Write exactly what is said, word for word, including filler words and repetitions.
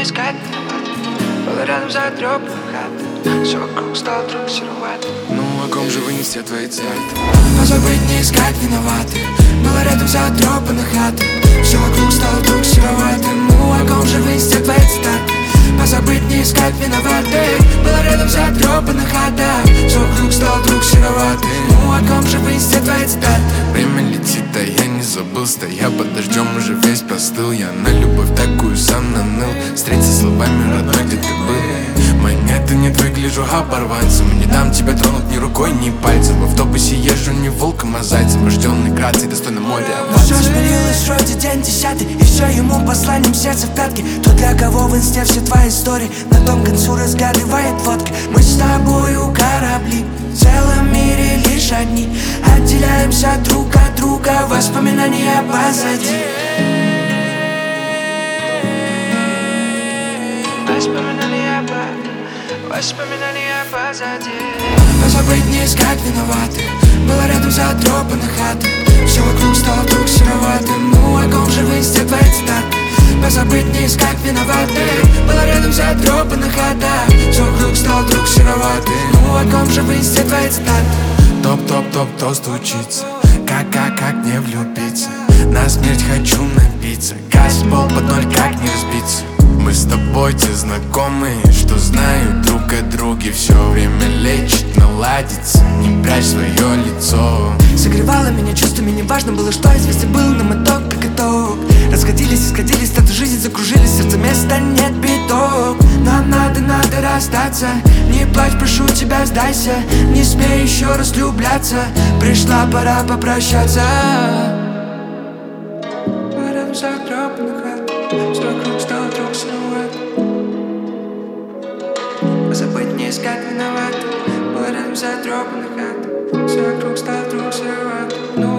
не искать виноват. Было рядом затрёпанных хат, все вокруг стало вдруг серовато. Ну о ком же вынести твои цветы? Позабыть не искать виноваты. Было рядом затрёпанных хат, все вокруг стало вдруг сероватым. Ну о ком же вынести твои цитаты? Позабыть не искать виноватых. Было рядом затрёпанных хатах, все вокруг стало вдруг сероватым. Ну о ком же вынести твои цитаты? Время летит, а я не забыл. Стоя под дождем, уже весь простыл. Я на любовь такую сам наныл. Встретиться словами, родной, где ты был? Монеты не выгляжу оборванцем. Не дам тебя тронуть ни рукой, ни пальцем. В автобусе езжу не волком, а зайцем. Рожденный грацией, достойно моря. Все смирилось, вроде день десятый, и все ему посланием сердце в пятки. То для кого в инсте все твои истории на том концу разгадывает водка. Мы с тобою корабли, в целом мире лишь одни. Отделяемся друг от друга, воспоминания позади. Воспоминания позади, воспоминания позади. Позабыть не искать виноваты. Было рядом затрёпанных хат, все вокруг стало вдруг сероватым. Ну о ком же вынести твои цитаты? Позабыть не искать виноватых. Было рядом затрёпанных хатах, все вокруг стало вдруг сероватым. Ну о ком же вынести твои цитаты? Топ-топ-топ, кто стучится? Как-как, как не влюбиться? На смерть хочу напиться. Газ пол под ноль, как не разбиться? Мы с тобой те знакомые, что знают друг о друге. Все время лечит, наладится, не прячь свое лицо. Согревало меня чувствами, не важно было, что известен был нам итог, как итог. Расходились, исходились, статы жизни закружились, сердце места нет, биток. Нам надо, надо расстаться. Не плачь, прошу тебя, сдайся. Не смей еще раз влюбляться. Пришла пора попрощаться. Рядом затрёпанных хат, все вокруг стало вдруг серовато. Позабыть не искать виноват. Было рядом затрёпанных хат, все вокруг стало вдруг серовато.